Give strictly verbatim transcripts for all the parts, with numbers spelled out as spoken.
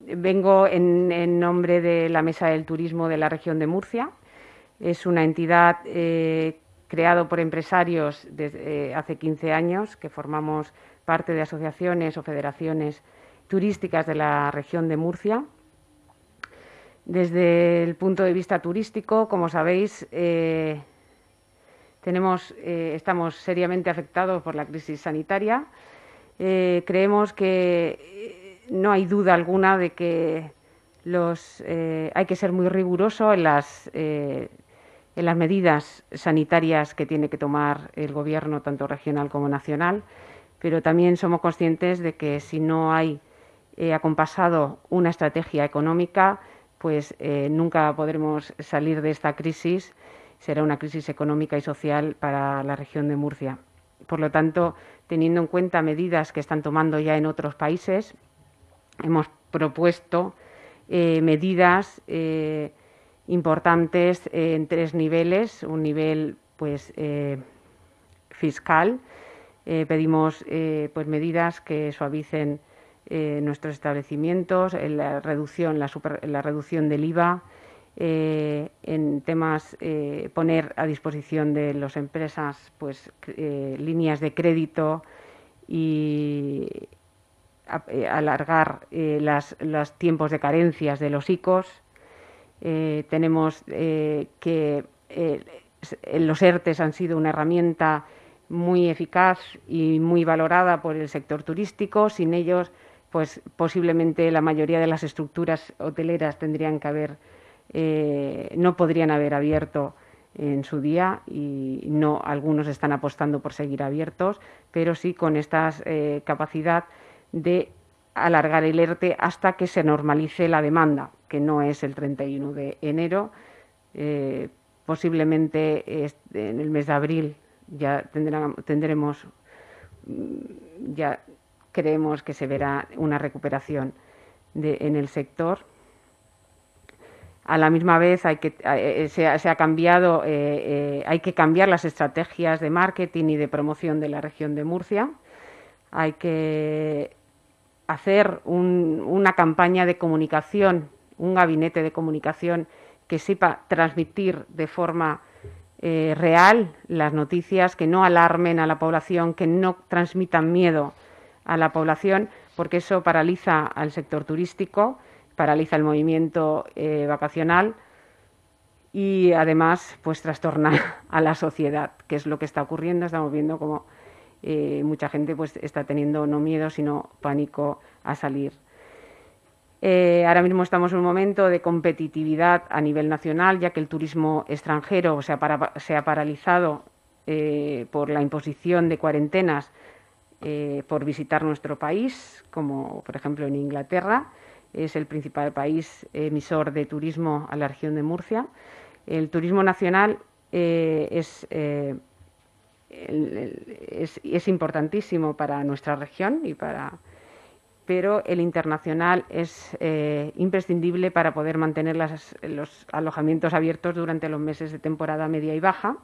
vengo en, en nombre de la Mesa del Turismo de la región de Murcia. Es una entidad eh, creada por empresarios desde eh, hace quince años, que formamos parte de asociaciones o federaciones turísticas de la región de Murcia. Desde el punto de vista turístico, como sabéis, eh, tenemos, eh, estamos seriamente afectados por la crisis sanitaria. Eh, creemos que no hay duda alguna de que los, eh, hay que ser muy riguroso en las, eh, en las medidas sanitarias que tiene que tomar el Gobierno, tanto regional como nacional, pero también somos conscientes de que si no hay eh, acompasado una estrategia económica, pues eh, nunca podremos salir de esta crisis. Será una crisis económica y social para la región de Murcia. Por lo tanto, teniendo en cuenta medidas que están tomando ya en otros países, hemos propuesto eh, medidas eh, importantes eh, en tres niveles. Un nivel pues, eh, fiscal. Eh, pedimos eh, pues, medidas que suavicen eh, nuestros establecimientos, en la reducción, la, super, la reducción del I V A, eh, en temas eh, poner a disposición de las empresas pues, eh, líneas de crédito y a, eh, alargar eh, las, los tiempos de carencias de los I C Os. Eh, tenemos eh, que eh, los ERTES han sido una herramienta muy eficaz y muy valorada por el sector turístico. Sin ellos, pues posiblemente la mayoría de las estructuras hoteleras tendrían que haber, eh, no podrían haber abierto en su día, y no, algunos están apostando por seguir abiertos, pero sí con esta eh, capacidad de alargar el ERTE hasta que se normalice la demanda, que no es el treinta y uno de enero. Eh, posiblemente en el mes de abril ya tendrán, tendremos, ya creemos que se verá una recuperación de, en el sector. A la misma vez hay que, eh, se, ha, se ha cambiado, eh, eh, hay que cambiar las estrategias de marketing y de promoción de la región de Murcia. Hay que hacer un, una campaña de comunicación, un gabinete de comunicación que sepa transmitir de forma eh, real las noticias, que no alarmen a la población, que no transmitan miedo a la población, porque eso paraliza al sector turístico, paraliza el movimiento eh, vacacional y además pues trastorna a la sociedad, que es lo que está ocurriendo. Estamos viendo como eh, mucha gente pues está teniendo no miedo sino pánico a salir. Eh, ahora mismo estamos en un momento de competitividad a nivel nacional, ya que el turismo extranjero se ha, para, se ha paralizado eh, por la imposición de cuarentenas eh, por visitar nuestro país, como por ejemplo en Inglaterra. Es el principal país emisor de turismo a la región de Murcia. El turismo nacional eh, es, eh, el, el, es, es importantísimo para nuestra región, y para, pero el internacional es eh, imprescindible para poder mantener las, los alojamientos abiertos durante los meses de temporada media y baja.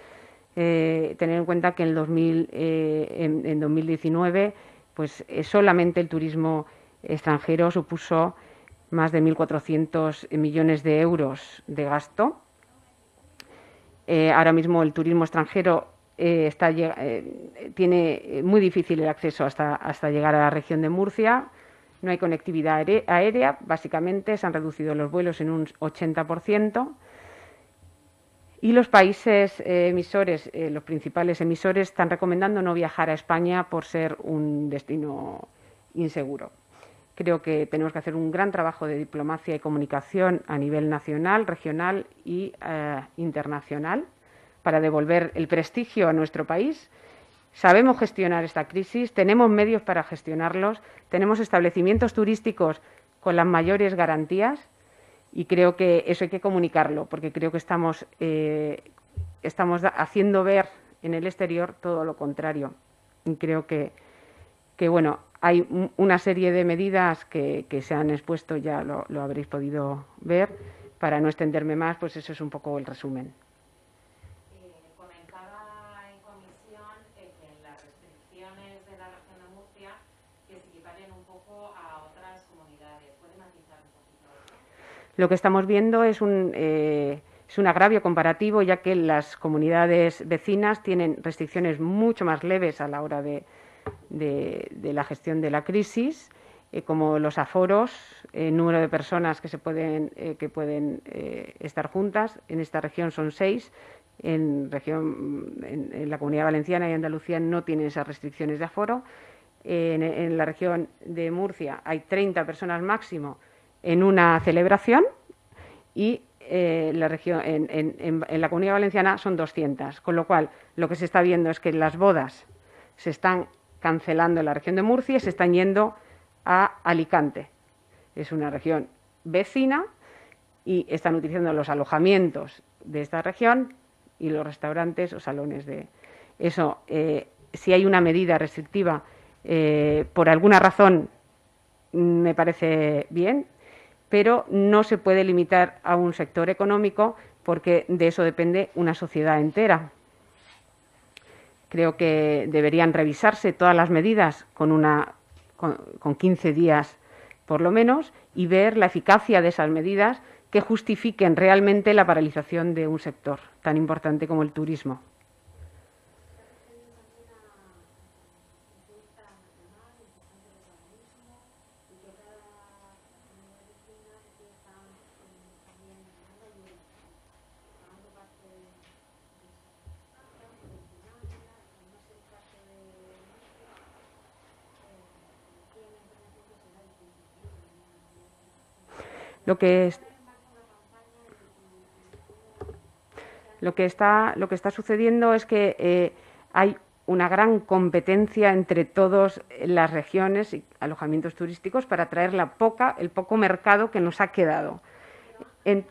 Eh, tener en cuenta que en, dos mil, eh, en, en dos mil diecinueve pues, eh, solamente el turismo extranjero supuso más de mil cuatrocientos millones de euros de gasto. Eh, ahora mismo el turismo extranjero eh, está, eh, tiene muy difícil el acceso hasta, hasta llegar a la región de Murcia. No hay conectividad aérea, básicamente se han reducido los vuelos en un ochenta por ciento. Y los países eh, emisores, eh, los principales emisores, están recomendando no viajar a España por ser un destino inseguro. Creo que tenemos que hacer un gran trabajo de diplomacia y comunicación a nivel nacional, regional y eh, internacional para devolver el prestigio a nuestro país. Sabemos gestionar esta crisis, tenemos medios para gestionarlos, tenemos establecimientos turísticos con las mayores garantías. Y creo que eso hay que comunicarlo, porque creo que estamos, eh, estamos haciendo ver en el exterior todo lo contrario. Y creo que, que bueno, hay una serie de medidas que, que se han expuesto, ya lo, lo habréis podido ver. Para no extenderme más, pues eso es un poco el resumen. Eh, comentaba en comisión eh, que en las restricciones de la región de Murcia que se equiparen un poco a otras comunidades. ¿Puede matizar un poquito eso? Lo que estamos viendo es un, eh, es un agravio comparativo, ya que las comunidades vecinas tienen restricciones mucho más leves a la hora de, de, de la gestión de la crisis, eh, como los aforos, el eh, número de personas que, se pueden, eh, que pueden eh, estar juntas. En esta región son seis. En, región, en, en la Comunidad Valenciana y Andalucía no tienen esas restricciones de aforo. En, en la región de Murcia hay treinta personas máximo en una celebración y eh, la región, en, en, en la Comunidad Valenciana son doscientas, con lo cual lo que se está viendo es que las bodas se están cancelando en la región de Murcia y se están yendo a Alicante. Es una región vecina y están utilizando los alojamientos de esta región y los restaurantes o salones de eso. Eh, si hay una medida restrictiva, eh, por alguna razón, me parece bien, pero no se puede limitar a un sector económico porque de eso depende una sociedad entera. Creo que deberían revisarse todas las medidas con, una, con, con quince días por lo menos y ver la eficacia de esas medidas que justifiquen realmente la paralización de un sector tan importante como el turismo. Lo que es, lo que está, lo que está sucediendo es que eh, hay una gran competencia entre todas las regiones y alojamientos turísticos para atraer la poca, el poco mercado que nos ha quedado. En,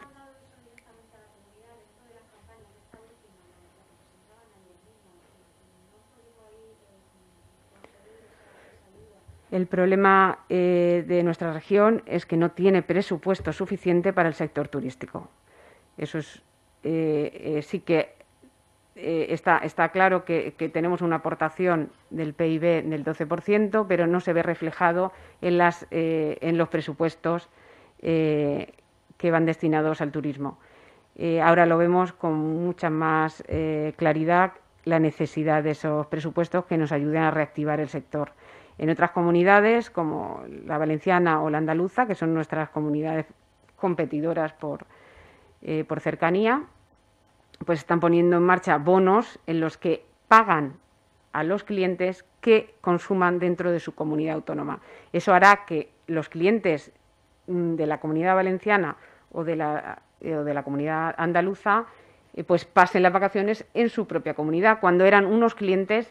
El problema eh, de nuestra región es que no tiene presupuesto suficiente para el sector turístico. Eso es, eh, eh, sí que eh, está, está claro que, que tenemos una aportación del P I B del doce por ciento, pero no se ve reflejado en, las, eh, en los presupuestos eh, que van destinados al turismo. Eh, ahora lo vemos con mucha más eh, claridad, la necesidad de esos presupuestos que nos ayuden a reactivar el sector. En otras comunidades, como la valenciana o la andaluza, que son nuestras comunidades competidoras por, eh, por cercanía, pues están poniendo en marcha bonos en los que pagan a los clientes que consuman dentro de su comunidad autónoma. Eso hará que los clientes de la comunidad valenciana o de la, eh, o de la comunidad andaluza eh, pues pasen las vacaciones en su propia comunidad, cuando eran unos clientes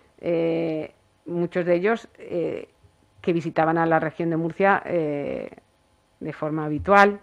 eh, muchos de ellos eh, que visitaban a la región de Murcia eh, de forma habitual.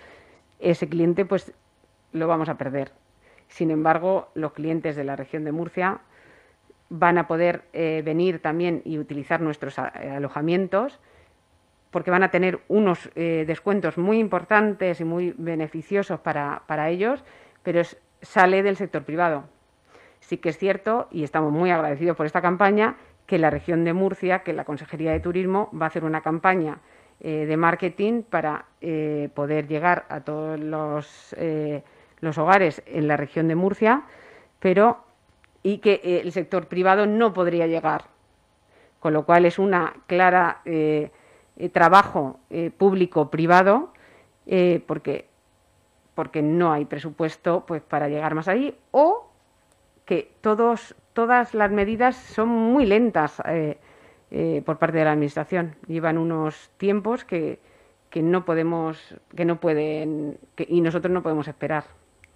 Ese cliente pues lo vamos a perder. Sin embargo, los clientes de la región de Murcia van a poder eh, venir también y utilizar nuestros alojamientos porque van a tener unos eh, descuentos muy importantes y muy beneficiosos para, para ellos, pero es, sale del sector privado. Sí que es cierto, y estamos muy agradecidos por esta campaña, que la región de Murcia, que la Consejería de Turismo va a hacer una campaña eh, de marketing para eh, poder llegar a todos los, eh, los hogares en la región de Murcia, pero y que eh, el sector privado no podría llegar, con lo cual es una clara eh, eh, trabajo eh, público-privado eh, porque, porque no hay presupuesto pues, para llegar más ahí, o que todos, todas las medidas son muy lentas eh, eh, por parte de la Administración. Llevan unos tiempos que, que no podemos, que no pueden, que, y nosotros no podemos esperar.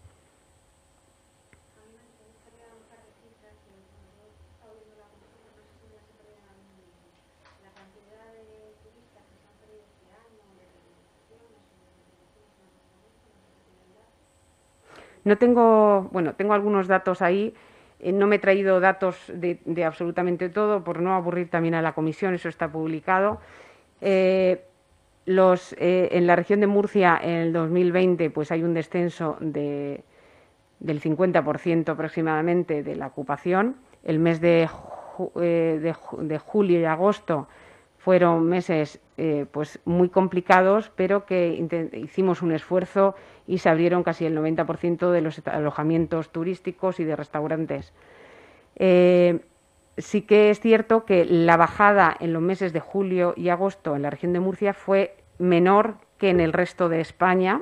No tengo, bueno, tengo algunos datos ahí. Eh, no me he traído datos de, de absolutamente todo por no aburrir también a la comisión, eso está publicado. Eh, los, eh, en la región de Murcia en el dos mil veinte pues hay un descenso de, del cincuenta por ciento aproximadamente de la ocupación. El mes de, ju, eh, de, de julio y agosto fueron meses eh, pues muy complicados, pero que hicimos un esfuerzo y se abrieron casi el noventa por ciento de los alojamientos turísticos y de restaurantes. Eh, sí que es cierto que la bajada en los meses de julio y agosto en la región de Murcia fue menor que en el resto de España.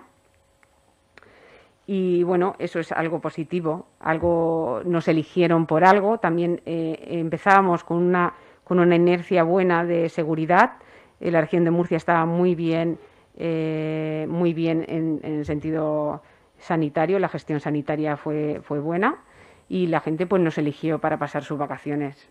Y bueno, eso es algo positivo, algo nos eligieron por algo. También eh, empezábamos con una, con una inercia buena de seguridad. Eh, la región de Murcia estaba muy bien, eh, muy bien en, en el sentido sanitario, la gestión sanitaria fue, fue buena y la gente pues nos eligió para pasar sus vacaciones.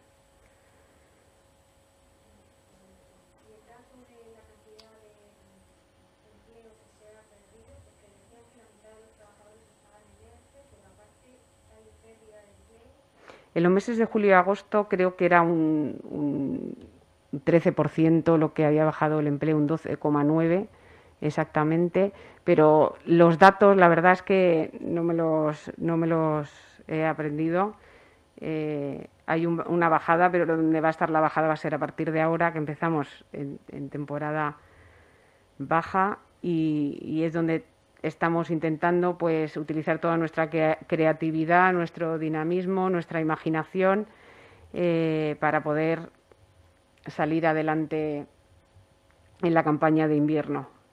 En los meses de julio y agosto creo que era un, un trece por ciento lo que había bajado el empleo, un doce coma nueve por ciento exactamente, pero los datos la verdad es que no me los, no me los he aprendido. Eh, hay un, una bajada, pero donde va a estar la bajada va a ser a partir de ahora, que empezamos en, en temporada baja y, y es donde estamos intentando pues utilizar toda nuestra creatividad, nuestro dinamismo, nuestra imaginación eh, para poder salir adelante en la campaña de invierno.